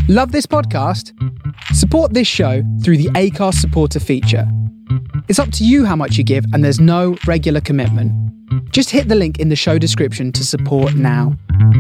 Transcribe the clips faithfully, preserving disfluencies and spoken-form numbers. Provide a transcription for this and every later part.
Love this podcast? Support this show through the Acast supporter feature. It's up to you how much you give, and there's no regular commitment. Just hit the link in the show description to support now.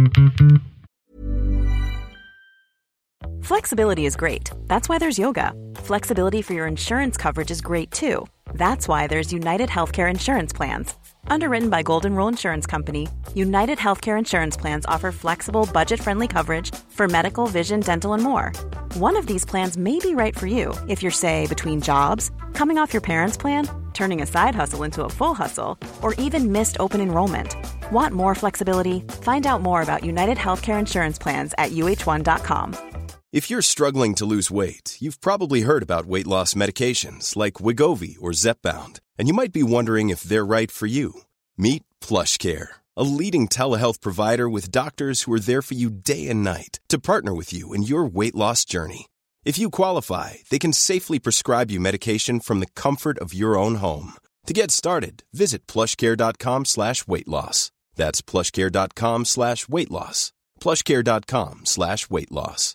Flexibility is great. That's why there's yoga. Flexibility for your insurance coverage is great too. That's why there's United Healthcare Insurance Plans. Underwritten by Golden Rule Insurance Company, United Healthcare Insurance Plans offer flexible, budget-friendly coverage for medical, vision, dental, and more. One of these plans may be right for you if you're, say, between jobs, coming off your parents' plan, turning a side hustle into a full hustle, or even missed open enrollment. Want more flexibility? Find out more about United Healthcare Insurance Plans at U H one dot com. If you're struggling to lose weight, you've probably heard about weight loss medications like Wegovy or Zepbound, and you might be wondering if they're right for you. Meet PlushCare, a leading telehealth provider with doctors who are there for you day and night to partner with you in your weight loss journey. If you qualify, they can safely prescribe you medication from the comfort of your own home. To get started, visit plushcare.com slash weight loss. That's plushcare.com slash weight loss. plushcare.com slash weight loss.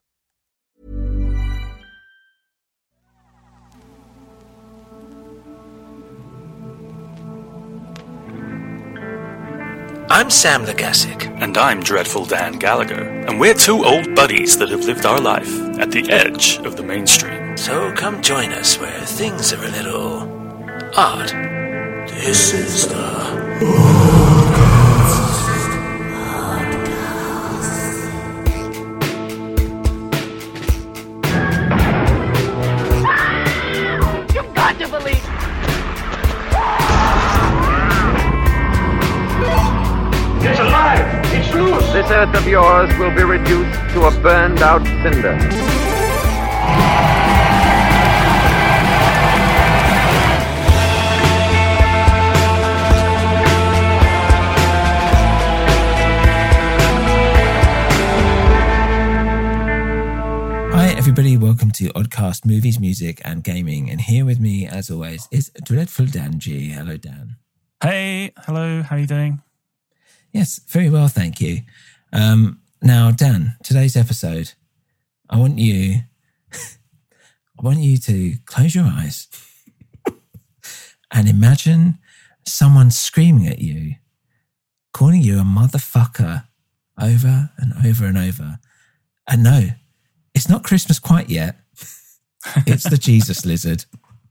I'm Sam Legassic. And I'm Dreadful Dan Gallagher. And we're two old buddies that have lived our life at the edge of the mainstream. So come join us where things are a little odd. This is the You've got to believe. It's alive! It's loose! This earth of yours will be reduced to a burned-out cinder. Hi everybody, welcome to Oddcast Movies, Music and Gaming. And here with me, as always, is Dreadful Dan G. Hello, Dan. Hey, hello, how are you doing? Yes, very well, thank you. Um, now, Dan, today's episode, I want you, I want you to close your eyes and imagine someone screaming at you, calling you a motherfucker over and over and over. And no, it's not Christmas quite yet. It's the Jesus Lizard.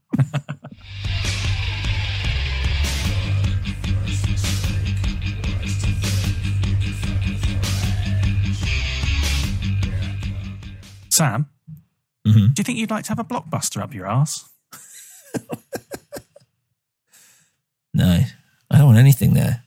Sam, mm-hmm. Do you think you'd like to have a blockbuster up your arse? No, I don't want anything there.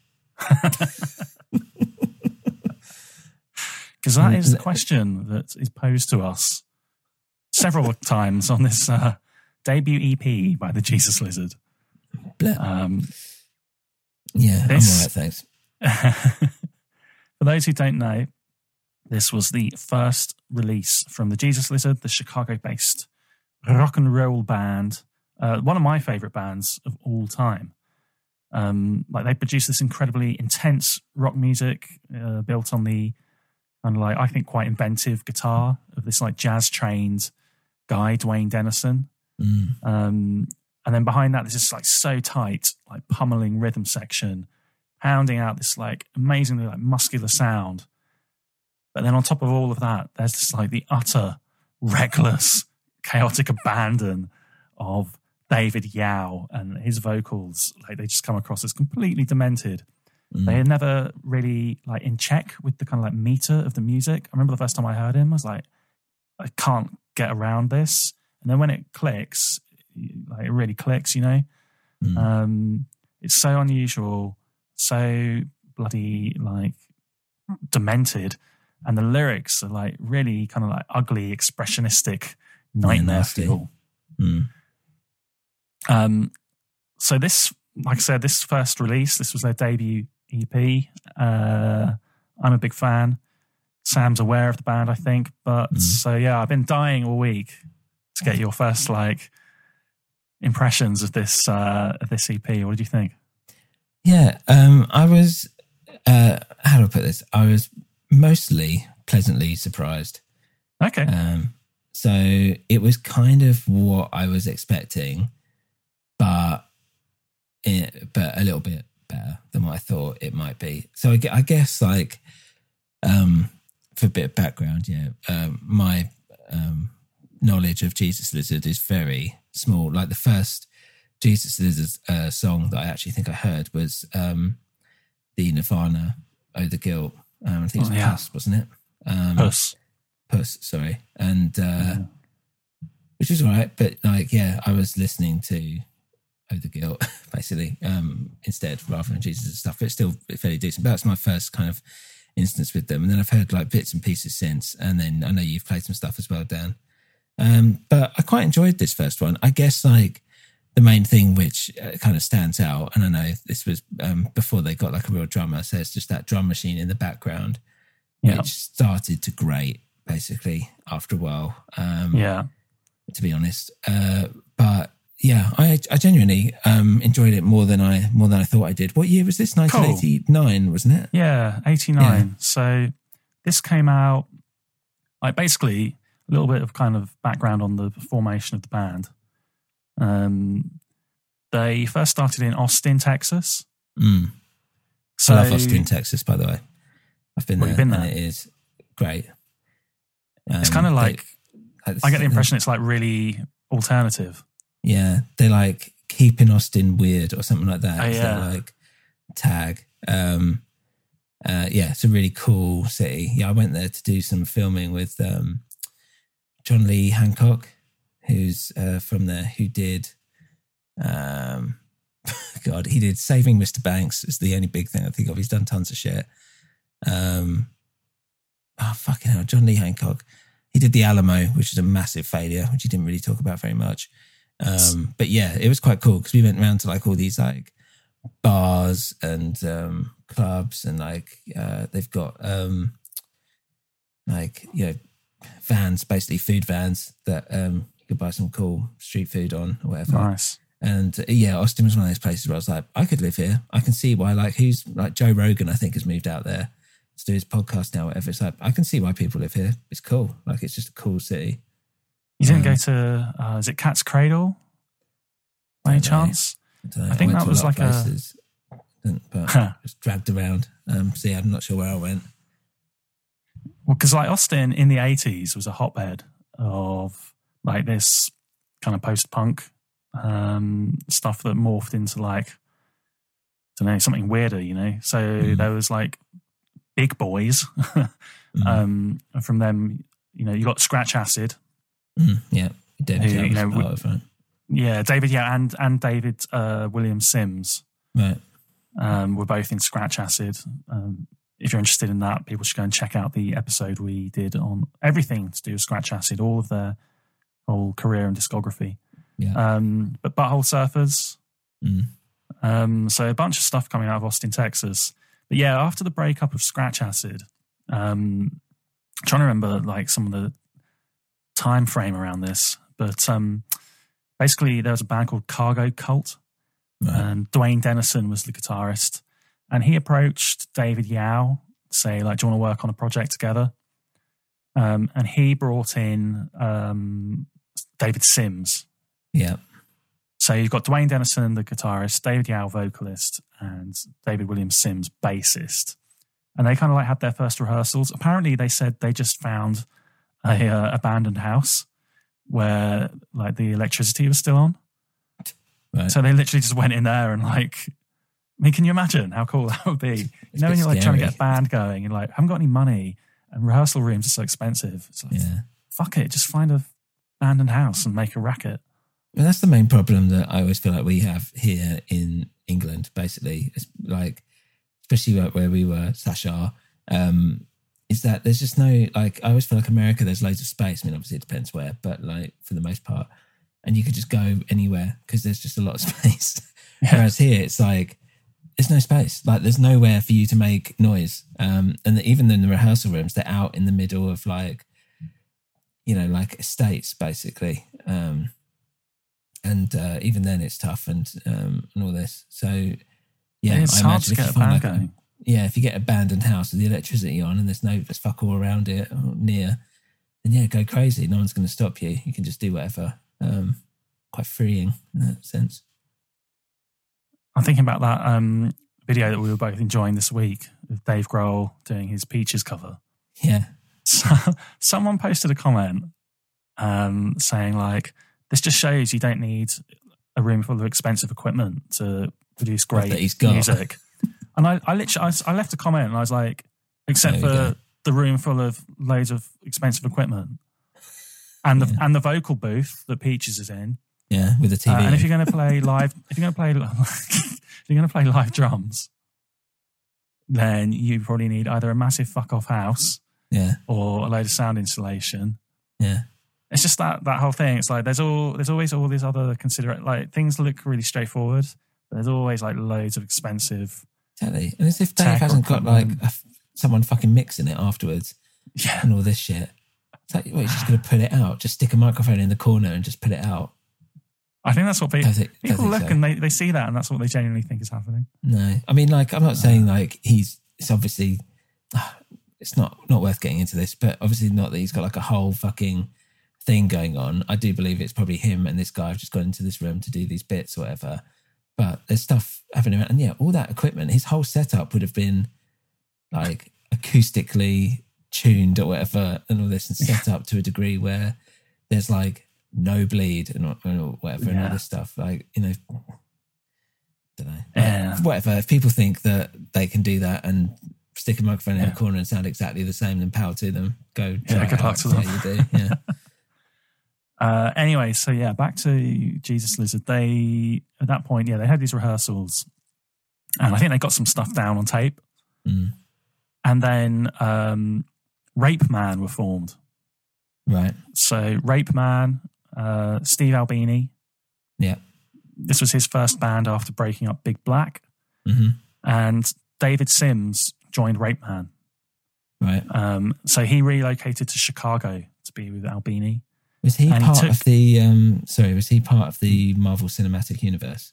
Because that is the question that is posed to us several times on this uh, debut E P by the Jesus Lizard. Um, yeah, this, I'm all right, thanks. For those who don't know, this was the first release from the Jesus Lizard, the Chicago-based rock and roll band, uh, one of my favourite bands of all time. Um, like they produced this incredibly intense rock music uh, built on the kind of like I think quite inventive guitar of this like jazz-trained guy, Dwayne Dennison. Mm. Um, and then behind that, there's this like so tight, like pummeling rhythm section, pounding out this like amazingly like muscular sound. But then on top of all of that, there's this like the utter reckless, chaotic abandon of David Yao and his vocals. Like they just come across as completely demented. Mm. They are never really like in check with the kind of like meter of the music. I remember the first time I heard him, I was like, I can't get around this. And then when it clicks, like it really clicks, you know? Mm. Um, it's so unusual, so bloody like demented. And the lyrics are like really kind of like ugly, expressionistic nightmare feel. Mm. Um, so this, like I said, this first release, this was their debut E P. Uh, I'm a big fan. Sam's aware of the band, I think. But mm. so yeah, I've been dying all week to get your first like impressions of this uh, of this E P. What did you think? Yeah, um, I was. Uh, how do I put this? I was mostly pleasantly surprised. Okay. Um, so it was kind of what I was expecting, but it, but a little bit better than what I thought it might be. So I, gue- I guess like um, for a bit of background, yeah, um, my um, knowledge of Jesus Lizard is very small. Like the first Jesus Lizard uh, song that I actually think I heard was um, the Nirvana "Oh the Guilt." Um, I think it was Oh, yeah. Puss, wasn't it? Um, Puss. Puss, sorry, and uh, Yeah. which was all right. But like, yeah, I was listening to "Oh the Guilt" basically um, instead, rather than Jesus and stuff. But it's still fairly decent. But that's my first kind of instance with them, and then I've heard like bits and pieces since. And then I know you've played some stuff as well, Dan. Um, but I quite enjoyed this first one. I guess like the main thing which uh, kind of stands out, and I know this was um, before they got like a real drummer, so it's just that drum machine in the background, Yeah. which started to grate basically after a while. Um, Yeah. to be honest, uh, but yeah, I I genuinely um, enjoyed it more than I more than I thought I did. What year was this? nineteen eighty-nine, wasn't it? Yeah, eighty-nine. So this came out, like basically a little bit of kind of background on the formation of the band. Um, they first started in Austin, Texas. Mm. So, I love Austin, Texas, by the way. I've been Well, there, you've been and there? it is great. It's Um, kind of they- like, I get the impression it's like really alternative. Yeah, they like keeping Austin weird or something like that. Oh, Is their, yeah. like tag. Um, uh, yeah, it's a really cool city. Yeah, I went there to do some filming with um, John Lee Hancock, who's uh, from there, who did, um, God, he did Saving Mister Banks is the only big thing I think of. He's done tons of shit. Um, oh, fucking hell, John Lee Hancock. He did The Alamo, which is a massive failure, which he didn't really talk about very much. Um, but yeah, it was quite cool because we went around to like all these like bars and um, clubs, and like uh, they've got um, like, you know, vans, basically food vans that um, you could buy some cool street food on or whatever. Nice. And uh, yeah, Austin was one of those places where I was like, I could live here. I can see why, like, who's like Joe Rogan, I think, has moved out there to do his podcast now, whatever. It's like, I can see why people live here. It's cool. Like, it's just a cool city. You didn't Um, go to, uh, is it Cat's Cradle by any Don't know. chance? I, don't know. I think went that to was lot of like a- places, didn't- but just dragged around. Um, so yeah, I'm not sure where I went. Well, because like Austin in the eighties was a hotbed of like this kind of post-punk um, stuff that morphed into like, I don't know, something weirder, you know? So Mm. there was like Big Boys. Mm. um, and from them, you know, you got Scratch Acid. Mm, yeah, David Who, Young you know, was part of it. Yeah, David, yeah, and, and David uh, William Sims Right. um, were both in Scratch Acid. Um, if you're interested in that, people should go and check out the episode we did on everything to do with Scratch Acid, all of their whole career and discography. Yeah. Um, but Butthole Surfers. Mm. Um, so a bunch of stuff coming out of Austin, Texas. But yeah, after the breakup of Scratch Acid, um, I'm trying to remember like some of the time frame around this, but um, basically there was a band called Cargo Cult, Right. and Dwayne Dennison was the guitarist, and he approached David Yao to say, like, do you want to work on a project together? Um, and he brought in um, David Sims. Yeah. So you've got Dwayne Dennison, the guitarist, David Yao, vocalist, and David William Sims, bassist. And they kind of like had their first rehearsals. Apparently they said they just found a uh, abandoned house where like the electricity was still on. Right. So they literally just went in there and like, I mean, can you imagine how cool that would be? You It's know, a when bit you're like trying to get a scary. band going and like, haven't got any money and rehearsal rooms are so expensive. It's like, Yeah. fuck it, just find a abandoned house and make a racket. Well, that's the main problem that I always feel like we have here in England, basically. It's like, especially like where we were, slash are, um, is that there's just no, like, I always feel like America, there's loads of space. I mean, obviously it depends where, but like for the most part. And you could just go anywhere because there's just a lot of space. Yeah. Whereas here, it's like, there's no space. Like, there's nowhere for you to make noise. Um, and even in the rehearsal rooms, they're out in the middle of like, you know, like estates, basically. Um, and uh, even then, it's tough and um, and all this. So, yeah, It's I hard imagine to if get you a find band like going. yeah, if you get an abandoned house with the electricity on and there's no there's fuck all around it or near, and yeah, go crazy. No one's going to stop you. You can just do whatever. Um, quite freeing in that sense. I'm thinking about that um, video that we were both enjoying this week of Dave Grohl doing his Peaches cover. Yeah. So, someone posted a comment um, saying like, this just shows you don't need a room full of expensive equipment to produce great that he's got. music. And I, I literally, I, I left a comment and I was like, except for go. the room full of loads of expensive equipment and the, Yeah. and the vocal booth that Peaches is in. Yeah, with a T V. Uh, and if you're going to play live, if you're going to play, if you're going to play live drums, then you probably need either a massive fuck off house, yeah, or a load of sound installation. yeah, It's just that that whole thing. It's like there's all there's always all these other considerate like things look really straightforward, but there's always like loads of expensive. Exactly. And as if Dave Tech hasn't got like equipment. a, someone fucking mixing it afterwards Yeah, and all this shit. It's like, well, you're just going to put it out. Just stick a microphone in the corner and just put it out. I think that's what people I think- I people think look so. and they, they see that and that's what they genuinely think is happening. No, I mean, like, I'm not saying like he's, it's obviously, it's not, not worth getting into this, but obviously not that he's got like a whole fucking thing going on. I do believe it's probably him and this guy have just gone into this room to do these bits or whatever. But there's stuff happening around. And yeah, all that equipment, his whole setup would have been like acoustically tuned or whatever and all this and set up to a degree where there's like no bleed and, and whatever and all Yeah. this stuff. Like, you know, don't know. Yeah. Like, whatever. If people think that they can do that and stick a microphone in Yeah. a corner and sound exactly the same, then power to them. Go. Yeah, try it good luck out. to See them. how you do. Yeah. Uh, anyway, so yeah, back to Jesus Lizard. They at that point, yeah, they had these rehearsals, and I think they got some stuff down on tape. Mm. And then um, Rape Man were formed. Right. So Rape Man, uh, Steve Albini. Yeah. This was his first band after breaking up Big Black. Mm-hmm. And David Sims joined Rape Man. Right. Um, so he relocated to Chicago to be with Albini. Was he And he part took- of the? Um, sorry, was he part of the Marvel Cinematic Universe?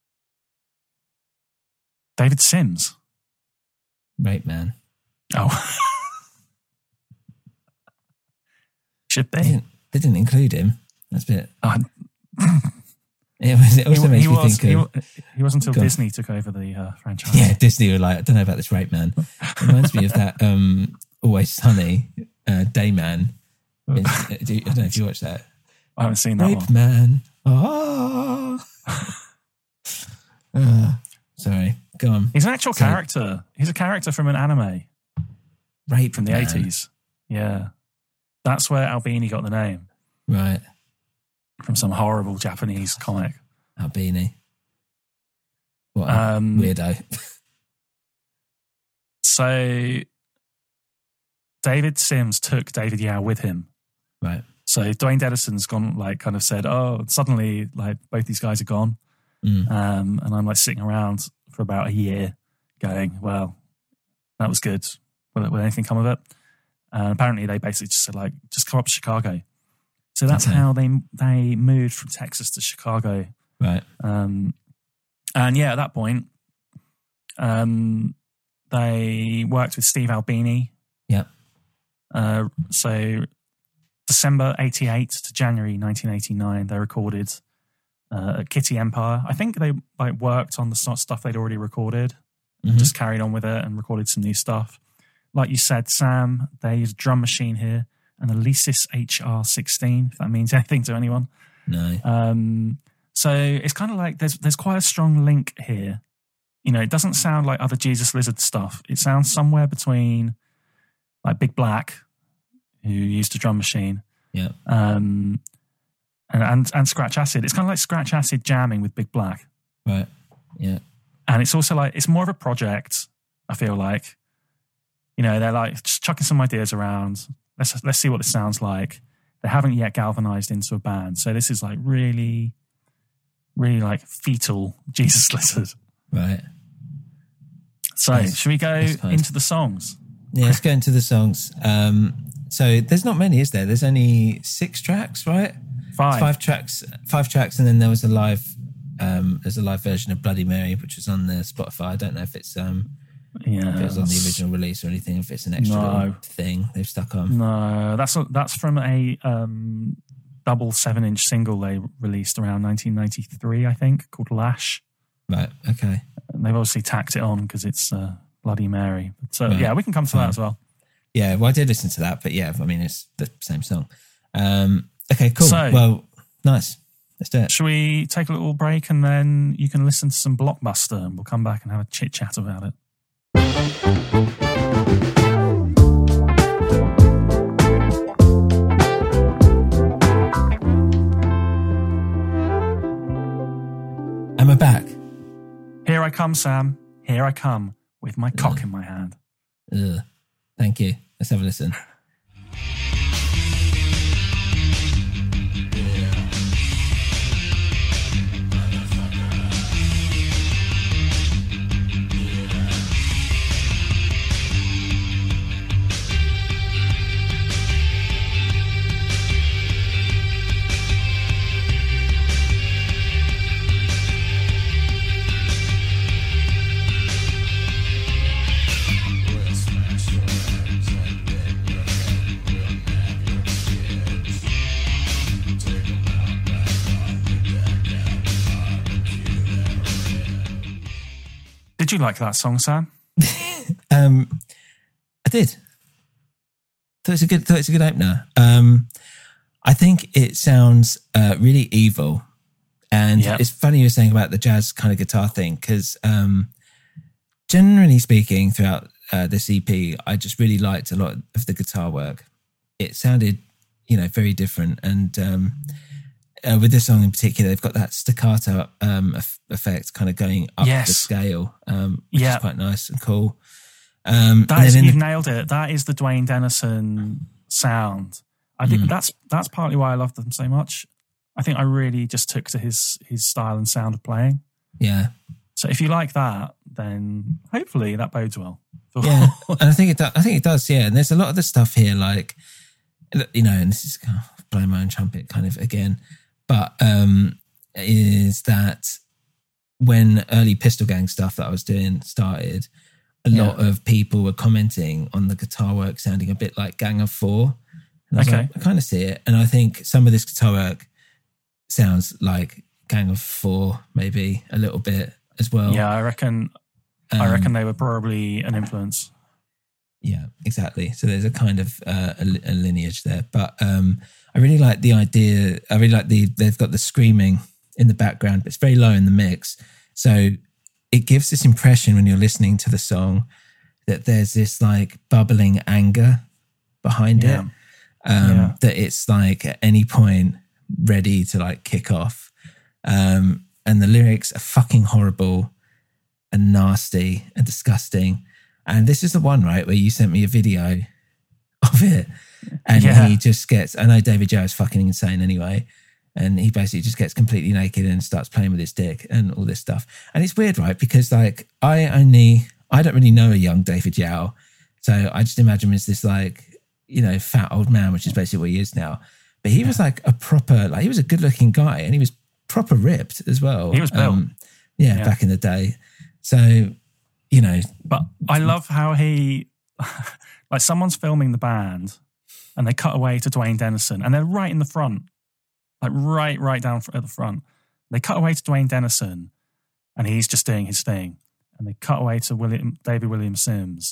David Sims. Rape Man. Oh. Should They be. didn't, they didn't include him. That's a bit. Uh, It, was, it also he, makes he me was, think he, of. wa- he wasn't until Go on. Disney took over the uh, franchise. Yeah, Disney were like, I don't know about this Rape Man. It reminds me of that um, Always Sunny uh, Day Man. It's- uh, do you- I don't know if you watched that. I haven't seen that Rape one. Man. Ah. Uh, sorry, go on. He's an actual So- character. He's a character from an anime Rape from the Man. eighties. Yeah. That's where Albini got the name, Right. from some horrible Japanese comic. Albini. What a Um, weirdo. So David Sims took David Yao with him. Right. So Dwayne Dedison's gone, like, kind of said, oh, suddenly, like, both these guys are gone. Mm. Um, and I'm, like, sitting around for about a year going, well, that was good. Will, will anything come of it? And apparently they basically just said, like, just come up to Chicago. So that's Okay. how they they moved from Texas to Chicago. Right. Um, and yeah, at that point, um, they worked with Steve Albini. Yeah. Uh, so December eighty-eight to January nineteen eighty-nine, they recorded uh, at Kitty Empire. I think they like worked on the sort of stuff they'd already recorded and Mhm. just carried on with it and recorded some new stuff. Like you said, Sam, they used a drum machine here, an Alesis H R sixteen, if that means anything to anyone. No. Um, so it's kind of like there's there's quite a strong link here. You know, it doesn't sound like other Jesus Lizard stuff. It sounds somewhere between like Big Black, who used a drum machine, Yeah. um, and, and and Scratch Acid. It's kind of like Scratch Acid jamming with Big Black, Right. Yeah. and it's also like it's more of a project. I feel like, you know, they're like just chucking some ideas around. Let's let's see what this sounds like. They haven't yet galvanized into a band, so this is like really, really like fetal Jesus Lizard. Right. So Yes, should we go that's fine. into the songs? Yeah, let's go into the songs. Um, so there's not many, is there? There's only six tracks, right? Five. Five tracks, five tracks, and then there was a live. Um, there's a live version of Bloody Mary, which was on the Spotify. I don't know if it's um, Yeah, if it was on the original release or anything, if it's an extra No. little thing they've stuck on. No, that's that's from a um, double seven-inch single they released around nineteen ninety-three, I think, called Lash. Right, okay. And they've obviously tacked it on because it's uh, Bloody Mary. So Right. yeah, we can come to Fine. that as well. Yeah, well, I did listen to that, but yeah, I mean, it's the same song. Um, okay, cool. So- well, nice. Let's do it. Shall we take a little break and then you can listen to some Blockbuster and we'll come back and have a chit chat about it. Am I back? Here I come, Sam. Here I come with my cock in my hand. Ugh. Thank you. Let's have a listen. Did you like that song, Sam? Um, I did. Thought it's a good. Thought it's a good opener. Um, I think it sounds uh, really evil, and Yep. it's funny you were saying about the jazz kind of guitar thing because, um, generally speaking, throughout uh, this E P, I just really liked a lot of the guitar work. It sounded, you know, very different, and um, uh, with this song in particular, they've got that staccato um, eff- effect, kind of going up Yes. the scale, um, which Yeah. is quite nice and cool. Um, That and is, then in you've the- nailed it. That is the Dwayne Dennison sound. I think Mm. that's that's partly why I love them so much. I think I really just took to his his style and sound of playing. yeah. So if you like that, then hopefully that bodes well. Yeah, and I think it. Do, I think it does. Yeah, and there's a lot of the stuff here, like you know, and this is kind of blowing my own trumpet, kind of again, but um, is that when early Pistol Gang stuff that I was doing started, a Yeah. lot of people were commenting on the guitar work sounding a bit like Gang of Four. And I was Okay. like, I kind of see it, and I think some of this guitar work sounds like Gang of Four, maybe a little bit as well. Yeah, I reckon. I Um, reckon they were probably an influence. Yeah, exactly. So there's a kind of uh, a, a lineage there, but um, I really like the idea. I really like the they've got the screaming in the background, but it's very low in the mix. So it gives this impression when you're listening to the song that there's this like bubbling anger behind Yeah. it. Um, Yeah. That it's like at any point ready to like kick off. Um, and the lyrics are fucking horrible and nasty and disgusting. And this is the one, right, where you sent me a video of it. And Yeah. he just gets, I know David Joe is fucking insane anyway. And he basically just gets completely naked and starts playing with his dick and all this stuff. And it's weird, right? Because like I only, I don't really know a young David Yao. So I just imagine him as this like, you know, fat old man, which is basically what he is now. But he was like a proper, like he was a good looking guy and he was proper ripped as well. He was built. Um, yeah, Yeah. back in the day. So, you know, But I love how he, like, someone's filming the band, and they cut away to Dwayne Dennison, and they're right in the front, like right, right down at the front. They cut away to Dwayne Dennison, and he's just doing his thing, and they cut away to William David William Sims,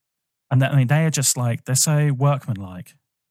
and they, I mean, they are just like they're so workmanlike.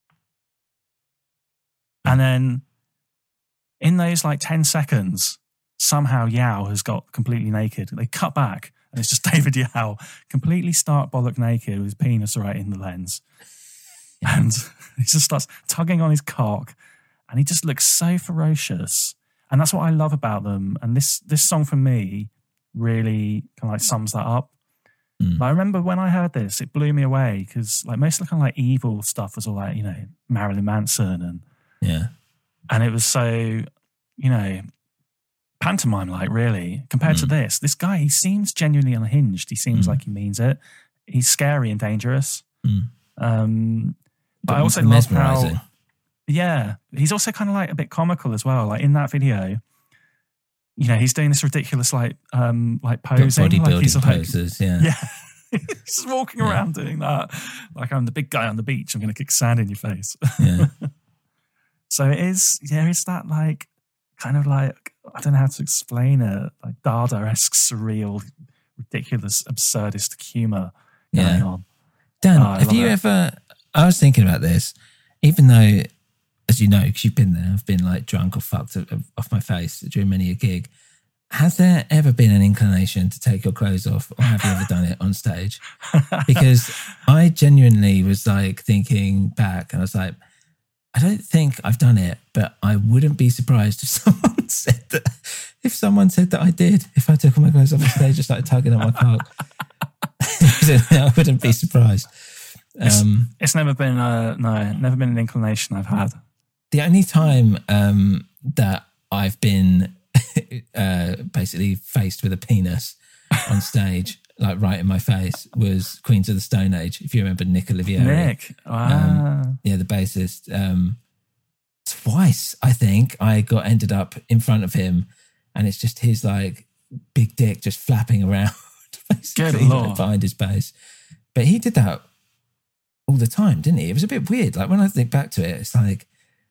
And then in those like ten seconds, somehow Yao has got completely naked. They cut back and it's just David Yao completely stark bollock naked with his penis right in the lens. And he just starts tugging on his cock and he just looks so ferocious. And that's what I love about them. And this this song for me really kind of like sums that up. Mm. But I remember when I heard this, it blew me away because like most of the kind of like evil stuff was all like, you know, Marilyn Manson and yeah. and it was so, you know, pantomime like really compared Mm. to this. This guy, he seems genuinely unhinged. He seems Mm. like he means it. He's scary and dangerous. Mm. Um, but I But also love mesmerising. how, yeah, he's also kind of like a bit comical as well. Like in that video, you know, he's doing this ridiculous like um like Got posing, like bodybuilding he's like, poses, yeah. yeah, He's just walking yeah. around doing that. Like, I'm the big guy on the beach. I'm going to kick sand in your face. Yeah. So it is, yeah, it's that like, kind of like, I don't know how to explain it, like Dada-esque, surreal, ridiculous, absurdist humour going yeah. on. Dan, oh, have you it. ever, I was thinking about this, even though, as you know, because you've been there, I've been like drunk or fucked off my face during many a gig. Has there ever been an inclination to take your clothes off, or have you ever done it on stage? Because I genuinely was like thinking back and I was like, I don't think I've done it, but I wouldn't be surprised if someone said that, if someone said that I did, if I took all my clothes off the stage and started tugging at my cock. I wouldn't be surprised. Um, it's, it's never been, uh, no, never been an inclination I've had. The only time um, that I've been uh, basically faced with a penis on stage, like right in my face, was Queens of the Stone Age. If you remember Nick Olivieri. Nick, wow. Um, yeah, the bassist. Um, twice, I think, I got ended up in front of him, and it's just his like big dick just flapping around, basically like, behind his bass. But he did that all the time, didn't he? It was a bit weird. Like when I think back to it, it's like,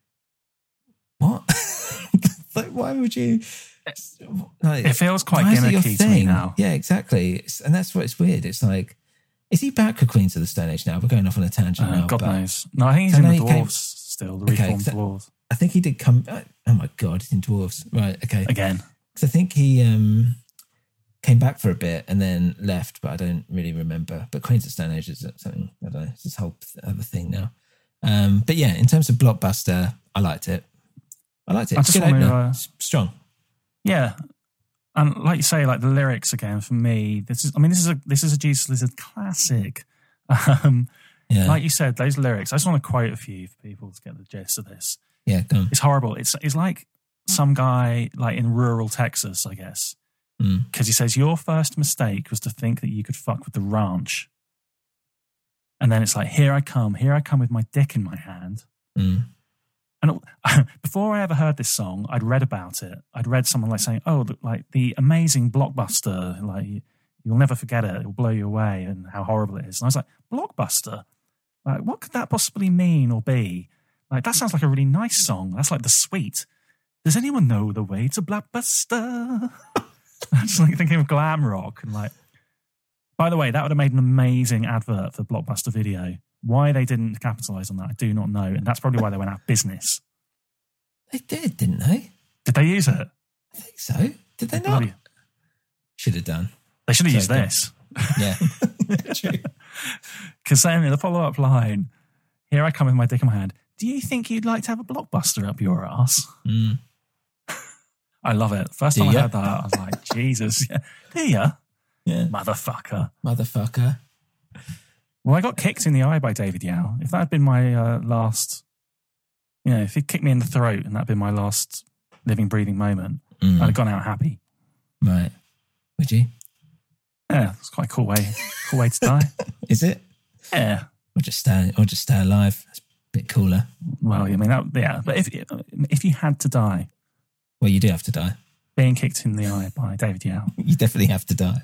what? Like, why would you? Like, it feels quite gimmicky to me now. Yeah, exactly. It's, and that's what it's weird. It's like, is he back with Queens of the Stone Age now? We're going off on a tangent uh, now. God knows. No, I think he's in the Dwarves came, still, the reformed okay, Dwarves. I think he did come. Oh my God, he's in Dwarves. Right, okay. Again. Because I think he um, came back for a bit and then left, but I don't really remember. But Queens of the Stone Age is something, I don't know, it's this whole other thing now. Um, but yeah, in terms of Blockbuster, I liked it. I liked it. I it's just good want to, opener. uh, It's strong. Yeah. And like you say, like the lyrics again, for me, this is, I mean, this is a, this is a Jesus Lizard classic. Um, yeah. Like you said, those lyrics, I just want to quote a few for people to get the gist of this. Yeah, go on. It's horrible. It's, it's like some guy like in rural Texas, I guess. Because mm. he says, your first mistake was to think that you could fuck with the ranch. And then it's like, here I come, here I come with my dick in my hand. Mm. And before I ever heard this song, I'd read about it. I'd read someone like saying, oh, like the amazing Blockbuster, like you'll never forget it. It'll blow you away and how horrible it is. And I was like, Blockbuster? Like, what could that possibly mean or be? Like, that sounds like a really nice song. That's like the Sweet. Does anyone know the way to Blockbuster? I'm just like thinking of glam rock. And like, by the way, that would have made an amazing advert for Blockbuster Video. Why they didn't capitalise on that, I do not know. And that's probably why they went out of business. They did, didn't they? Did they use it? I think so. Did they not? Should have done. They should have so used done. this. Yeah. True. Because then in the follow-up line, here I come with my dick in my hand. Do you think you'd like to have a Blockbuster up your ass? Mm. I love it. First do time ya? I heard that, I was like, Jesus. Yeah. Do you? Yeah. Motherfucker. Motherfucker. Well, I got kicked in the eye by David Yao. If that had been my uh, last, you know, if he'd kicked me in the throat and that had been my last living, breathing moment, mm. I'd have gone out happy. Right. Would you? Yeah, it's quite a cool way, cool way to die. Is it? Yeah. Or just stay, or just stay alive. It's a bit cooler. Well, I mean, that, yeah. But if if you had to die, well, you do have to die. Being kicked in the eye by David Yao, you definitely have to die.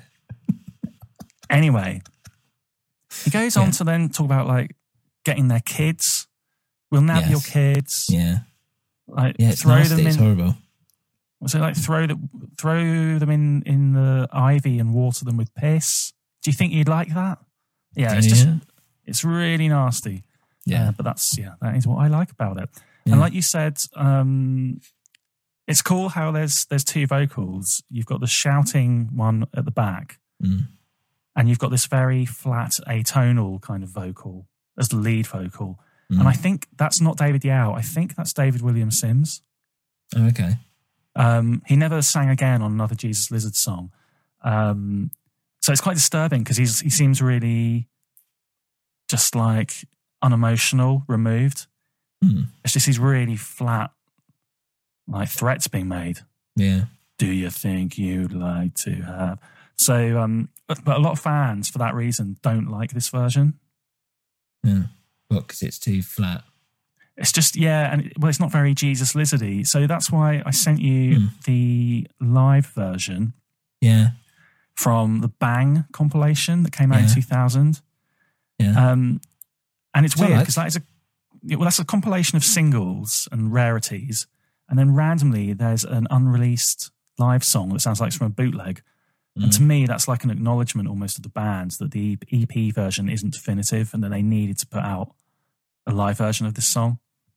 Anyway. He goes on yeah. to then talk about like getting their kids. We'll nab yes. your kids. Yeah. Like yeah, it's throw nasty. them in. It's horrible. So like throw the, throw them in, in the ivy and water them with piss. Do you think you'd like that? Yeah, Do it's you? just it's really nasty. Yeah. Uh, but that's yeah, that is what I like about it. Yeah. And like you said, um, it's cool how there's there's two vocals. You've got the shouting one at the back. Mm. And you've got this very flat, atonal kind of vocal as the lead vocal. Mm. And I think that's not David Yao. I think that's David William Sims. Oh, okay. Um, he never sang again on another Jesus Lizard song. Um, so it's quite disturbing because he's he seems really just like unemotional, removed. Mm. It's just these really flat, like threats being made. Yeah. Do you think you'd like to have... So, um, but a lot of fans, for that reason, don't like this version. Yeah. What, because it's too flat? It's just, yeah, and it, well, it's not very Jesus Lizardy. So that's why I sent you mm. the live version. Yeah. from the Bang compilation that came out Yeah. in two thousand. Yeah. Um, and it's Which I weird like. because that is a well, that's a compilation of singles and rarities, and then randomly there's an unreleased live song that sounds like it's from a bootleg. Mm. And to me, that's like an acknowledgement almost of the band that the E P version isn't definitive and that they needed to put out a live version of this song.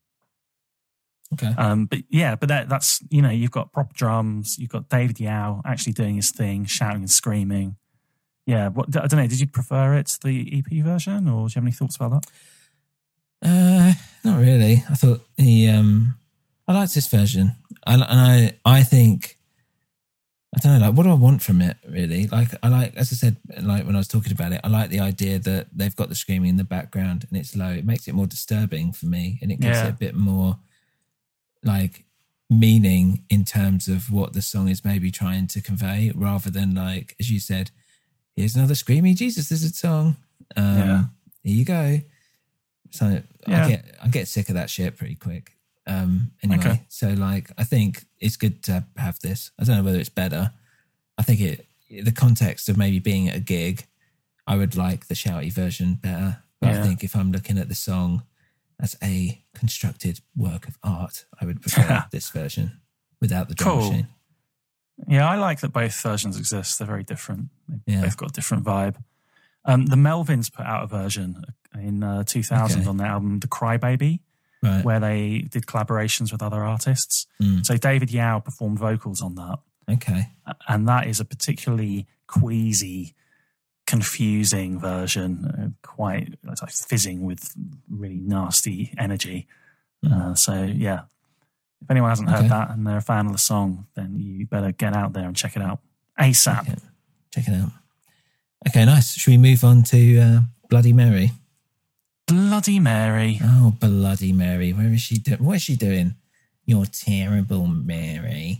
Okay. Um, but yeah, but that, that's, you know, you've got proper drums, you've got David Yao actually doing his thing, shouting and screaming. Yeah, what, I don't know, did you prefer it to the E P version, or do you have any thoughts about that? Uh, not really. I thought the um, I liked this version, and, and I I think I don't know, like, what do I want from it really? Like, I like, as I said, like when I was talking about it, I like the idea that they've got the screaming in the background and it's low. It makes it more disturbing for me, and it gives Yeah. it a bit more like meaning in terms of what the song is maybe trying to convey, rather than like, as you said, here's another screaming Jesus, there's a song. Um, Yeah. Here you go. So Yeah. I get I get sick of that shit pretty quick. Um, anyway, Okay. so like I think it's good to have this. I don't know whether it's better. I think it the context of maybe being at a gig, I would like the shouty version better. But Yeah. I think if I'm looking at the song as a constructed work of art, I would prefer this version without the drum Cool. machine. Yeah, I like that both versions exist. They're very different. They've Yeah. both got a different vibe. Um, the Melvins put out a version in uh, two thousand Okay. on their album The Crybaby, Right. where they did collaborations with other artists. Mm. So David Yao performed vocals on that. Okay. And that is a particularly queasy, confusing version, uh, quite it's like fizzing with really nasty energy. Uh, so, yeah, if anyone hasn't heard Okay. that and they're a fan of the song, then you better get out there and check it out ASAP. Okay. Check it out. Okay, nice. Should we move on to uh, Bloody Mary? Bloody Mary. Oh, Bloody Mary. Where is she doing? What is she doing? You're terrible, Mary.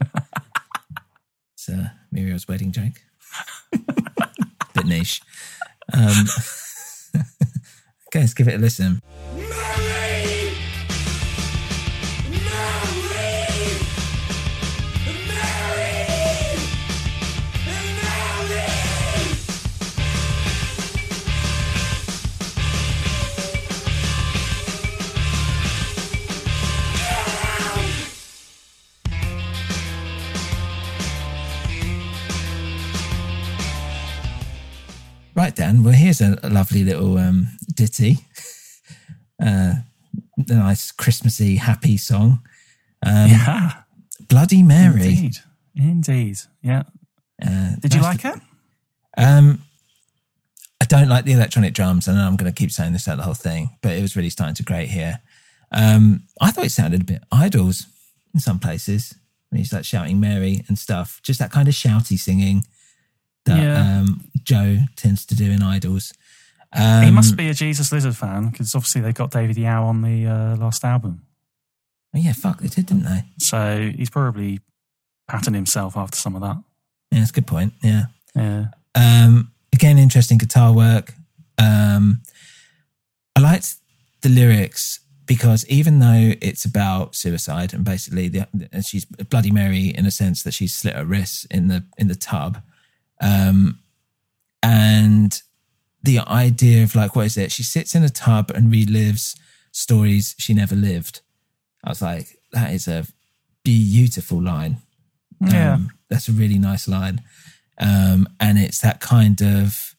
It's uh, Muriel's wedding joke. Bit niche. Um, okay, let's give it a listen. Right, Dan. Well, here's a, a lovely little um, ditty. Uh, a nice Christmassy, happy song. Um, Yeah, Bloody Mary. indeed. Indeed. Yeah. Uh, Did you nice like to- it? Um, I don't like the electronic drums. I know I'm going to keep saying this out the whole thing, but it was really starting to grate here. Um, I thought it sounded a bit Idols in some places when he's like shouting Mary and stuff. Just that kind of shouty singing that Yeah. um, Joe tends to do in Idols. Um, He must be a Jesus Lizard fan because obviously they got David Yao on the uh, last album. Oh yeah, fuck, they did, didn't they? So he's probably patting himself after some of that. Yeah, that's a good point. Yeah. Yeah. Um, again, interesting guitar work. Um, I liked the lyrics because even though it's about suicide and basically the, and she's Bloody Mary in a sense that she's slit her wrists in the in the tub, um, and the idea of like, what is it? She sits in a tub and relives stories she never lived. I was like, that is a beautiful line. Yeah. Um, that's a really nice line. Um, and it's that kind of,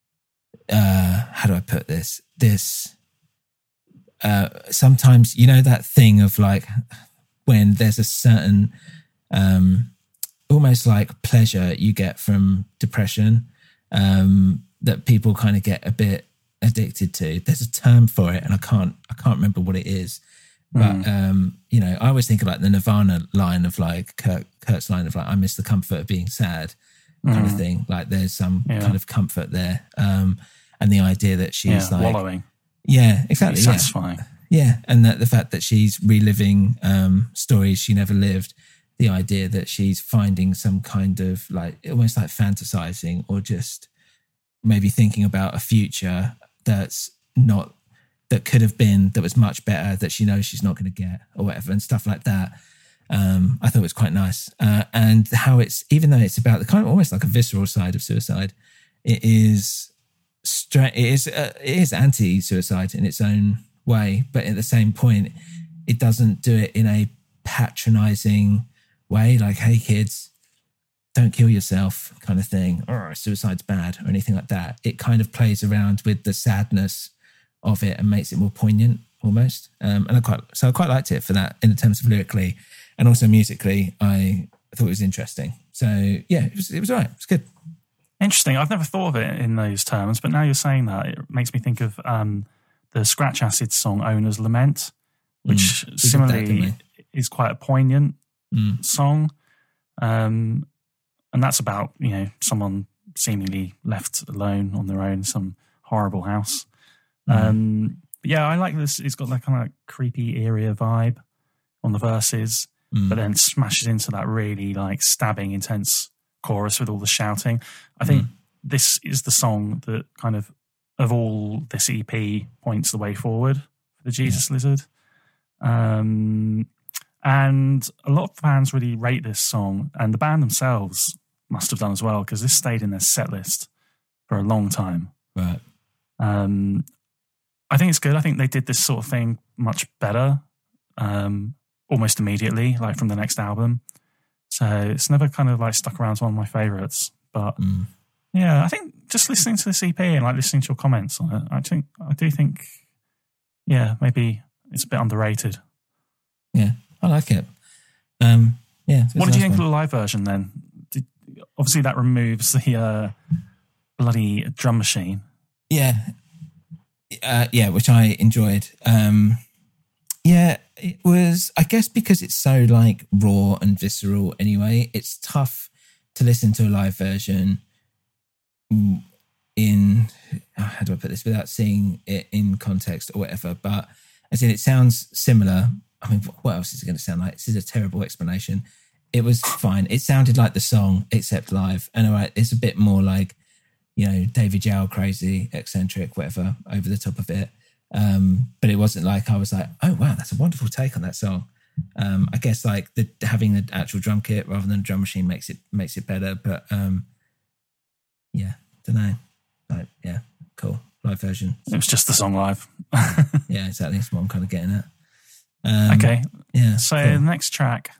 uh, how do I put this? This, uh, sometimes, you know, that thing of like when there's a certain, um, almost like pleasure you get from depression, um, that people kind of get a bit addicted to. There's a term for it and I can't, I can't remember what it is. But, um, you know, I always think about the Nirvana line of like Kurt, Kurt's line of like, I miss the comfort of being sad kind of thing. Like there's some Yeah. kind of comfort there. Um, and the idea that she's Yeah, like, wallowing. yeah, exactly. It's Yeah. satisfying. Yeah. And that the fact that she's reliving, um, stories she never lived, the idea that she's finding some kind of like, almost like fantasizing or just maybe thinking about a future that's not, that could have been, that was much better, that she knows she's not going to get or whatever and stuff like that. Um, I thought it was quite nice. Uh, and how it's, even though it's about the kind of almost like a visceral side of suicide, it is stra- it is uh, it is anti-suicide in its own way, but at the same point, it doesn't do it in a patronizing way, like, hey kids, don't kill yourself kind of thing, or suicide's bad or anything like that. It kind of plays around with the sadness of it and makes it more poignant almost. Um, and I quite, so I quite liked it for that in terms of lyrically and also musically. I thought it was interesting. So yeah, it was, it was all right. It was good. Interesting. I've never thought of it in those terms, but now you're saying that, it makes me think of um, the Scratch Acid song Owner's Lament, which mm, similarly that, is quite a poignant mm. song. Um, and that's about, you know, someone seemingly left alone on their own in some horrible house. Mm. Um, but yeah, I like this. It's got that kind of like creepy area vibe on the verses, mm. but then smashes into that really like stabbing, intense chorus with all the shouting. I think mm. this is the song that kind of, of all this E P, points the way forward for the Jesus yeah. Lizard. Um, and a lot of fans really rate this song, and the band themselves must have done as well, because this stayed in their set list for a long time. Right. Um, I think it's good. I think they did this sort of thing much better, um, almost immediately, like from the next album. So it's never kind of like stuck around as one of my favourites. But mm. yeah, I think just listening to this E P and like listening to your comments on it, I think I do think, yeah, maybe it's a bit underrated. Yeah, I like it. Um, yeah. What did nice you think one. of the live version then? Did, obviously, that removes the uh, bloody drum machine. Yeah. Uh, yeah, which I enjoyed. Um, yeah, it was, I guess because it's so like raw and visceral anyway, it's tough to listen to a live version in, how do I put this, without seeing it in context or whatever. But as in, it sounds similar. I mean, what else is it going to sound like? This is a terrible explanation. It was fine. It sounded like the song, except live. And all right, it's a bit more like, you know, David Yow crazy, eccentric, whatever, over the top of it. Um, but it wasn't like I was like, oh, wow, that's a wonderful take on that song. Um, I guess like the having the actual drum kit rather than a drum machine makes it makes it better. But um, yeah, don't know. Like, yeah, cool. Live version. It was just the song live. Yeah, exactly. That's what I'm kind of getting at. Um, okay. Yeah. So cool. the next track.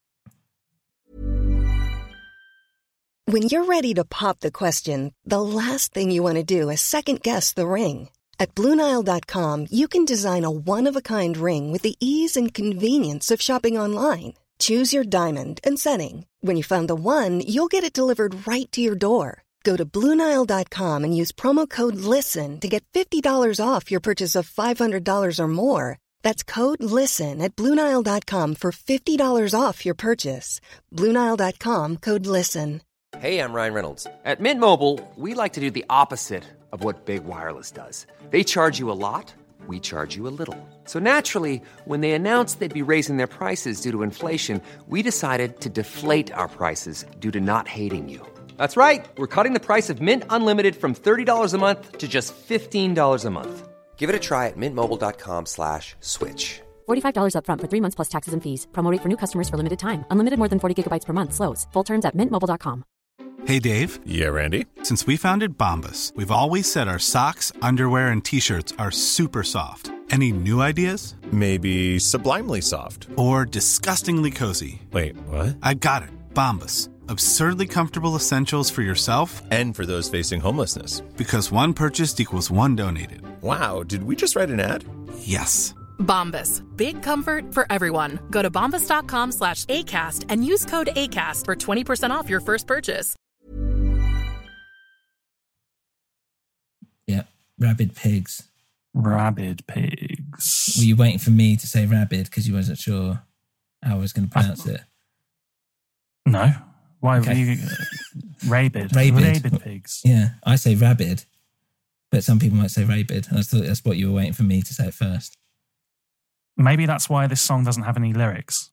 When you're ready to pop the question, the last thing you want to do is second guess the ring. At Blue Nile dot com, you can design a one-of-a-kind ring with the ease and convenience of shopping online. Choose your diamond and setting. When you find the one, you'll get it delivered right to your door. Go to Blue Nile dot com and use promo code LISTEN to get fifty dollars off your purchase of five hundred dollars or more. That's code LISTEN at Blue Nile dot com for fifty dollars off your purchase. Blue Nile dot com, code LISTEN. Hey, I'm Ryan Reynolds. At Mint Mobile, we like to do the opposite of what Big Wireless does. They charge you a lot, we charge you a little. So naturally, when they announced they'd be raising their prices due to inflation, we decided to deflate our prices due to not hating you. That's right. We're cutting the price of Mint Unlimited from thirty dollars a month to just fifteen dollars a month. Give it a try at mintmobile.com slash switch. forty-five dollars up front for three months plus taxes and fees. Promo rate for new customers for limited time. Unlimited more than forty gigabytes per month. Slows full terms at mint mobile dot com. Hey, Dave. Yeah, Randy. Since we founded Bombas, we've always said our socks, underwear, and T-shirts are super soft. Any new ideas? Maybe sublimely soft. Or disgustingly cozy. Wait, what? I got it. Bombas. Absurdly comfortable essentials for yourself and for those facing homelessness. Because one purchased equals one donated. Wow, did we just write an ad? Yes. Bombas. Big comfort for everyone. Go to bombas.com slash ACAST and use code ACAST for twenty percent off your first purchase. Yeah, rabid pigs. Rabid pigs. Were you waiting for me to say rabid because you wasn't sure how I was going to pronounce I, it? No. Why okay. were you... Rabid. Rabid. Rabid pigs. Yeah, I say rabid, but some people might say rabid. And I thought that's what you were waiting for me to say it first. Maybe that's why this song doesn't have any lyrics.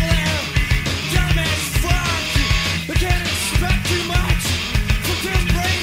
Can't expect too much from this brain.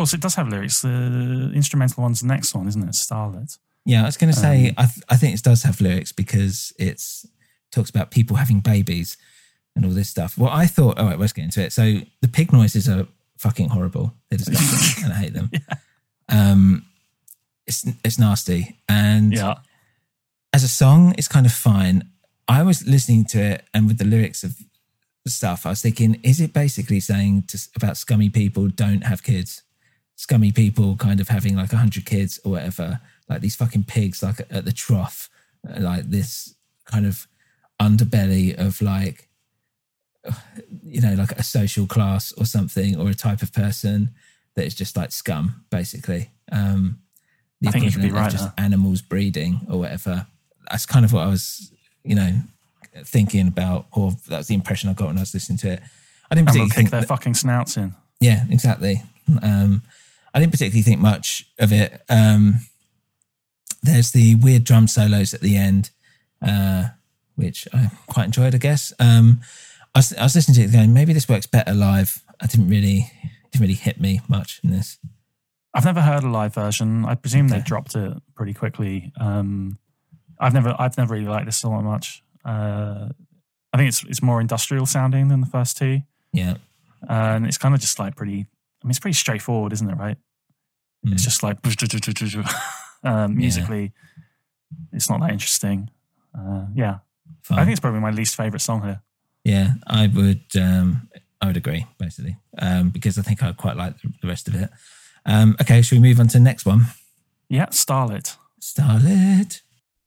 course, it does have lyrics. The instrumental one's the next one, isn't it? Starlet. Yeah, I was going to say, Um, I th- I think it does have lyrics because it's talks about people having babies and all this stuff. Well, I thought, all right, let's get into it. So the pig noises are fucking horrible. They're disgusting and I hate them. Yeah. Um, it's it's nasty. And Yeah. as a song, it's kind of fine. I was listening to it and with the lyrics of the stuff, I was thinking, is it basically saying to, about scummy people don't have kids? Scummy people kind of having like a hundred kids or whatever, like these fucking pigs, like at the trough, like this kind of underbelly of like, you know, like a social class or something, or a type of person that is just like scum, basically. Um, the I think you could be equivalent of right just there. animals breeding or whatever. That's kind of what I was, you know, thinking about, or that was the impression I got when I was listening to it. I didn't And they'll particularly kick think their that- fucking snouts in. yeah, exactly. Um, I didn't particularly think much of it. Um, there's the weird drum solos at the end, uh, which I quite enjoyed, I guess. Um, I was, I was listening to it going, maybe this works better live. I didn't really, it didn't really hit me much in this. I've never heard a live version. I presume they dropped it pretty quickly. Um, I've never, I've never really liked this song that much. Uh, I think it's it's more industrial sounding than the first two. Yeah, and it's kind of just like pretty. I mean, it's pretty straightforward, isn't it? Right? Mm. It's just like um, musically, it's not that interesting. Uh, yeah, Fine. I think it's probably my least favorite song here. Yeah, I would, um, I would agree basically, um, because I think I quite like the rest of it. Um, okay, should we move on to the next one? Yeah, Starlet. Starlet.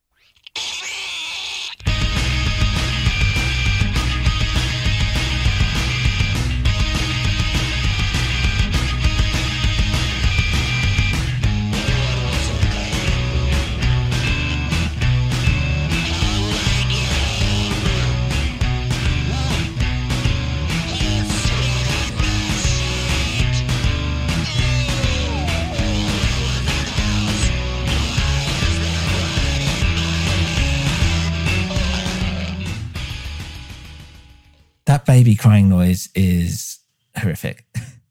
That baby crying noise is horrific.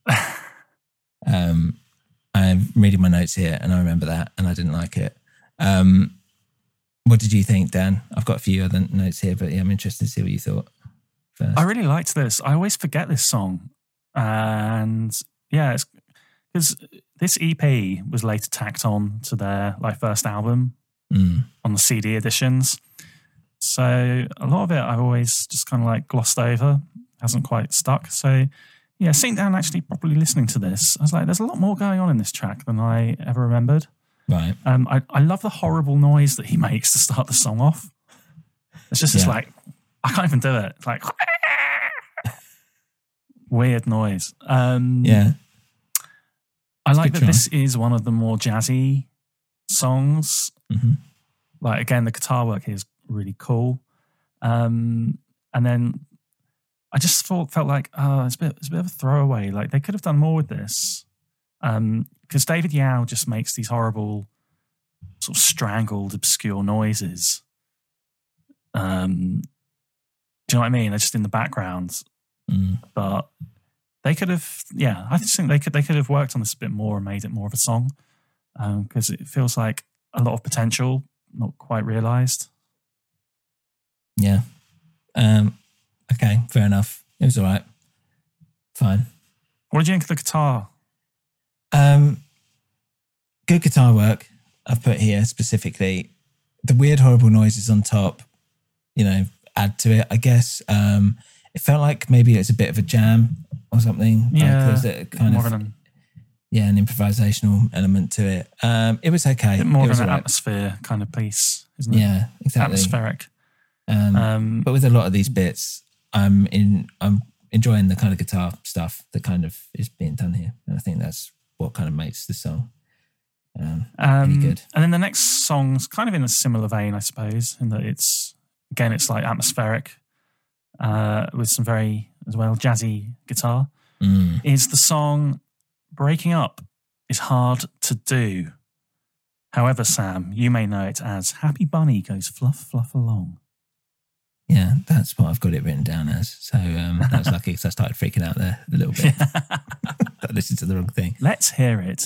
um, I'm reading my notes here and I remember that and I didn't like it. Um, what did you think, Dan? I've got a few other notes here, but yeah, I'm interested to see what you thought first. I really liked this. I always forget this song. And yeah, it's because this E P was later tacked on to their like first album Mm. on the C D editions. So a lot of it I've always just kind of like glossed over, hasn't quite stuck. So yeah, sitting down actually properly listening to this, I was like, there's a lot more going on in this track than I ever remembered. Right. Um, I, I love the horrible noise that he makes to start the song off. It's just this Yeah. like, I can't even do it. It's like weird noise. Um, Yeah. I It's like good that this try. is one of the more jazzy songs. Mhm. Like again, the guitar work here is really cool. Um, and then I just thought, felt like, oh, it's a, bit, it's a bit of a throwaway. Like they could have done more with this. Um, because David Yao just makes these horrible, sort of strangled, obscure noises. Um, do you know what I mean? They're just in the background. Mm. But they could have, yeah, I just think they could they could have worked on this a bit more and made it more of a song. Because it feels like a lot of potential, not quite realised. Yeah. Um, okay, fair enough. It was all right. Fine. What did you think of the guitar? Um, good guitar work, I've put here specifically. The weird, horrible noises on top, you know, add to it, I guess. Um, it felt like maybe it was a bit of a jam or something. Yeah, like there was a kind more of, of an, yeah, an improvisational element to it. Um, it was okay. bit more it of was an all right. atmosphere kind of piece, isn't it? Yeah, exactly. Atmospheric. Um, Um, but with a lot of these bits, I'm in. I'm enjoying the kind of guitar stuff that kind of is being done here, and I think that's what kind of makes the song um, Um, really good. And then the next song's kind of in a similar vein, I suppose, in that it's, again, it's like atmospheric uh, with some very, as well, jazzy guitar. Mm. Is the song Breaking Up is Hard to Do. However, Sam, you may know it as Happy Bunny Goes Fluff, Fluff Along. Yeah, that's what I've got it written down as. So um, that was lucky because I started freaking out there a little bit. I listened to the wrong thing. Let's hear it.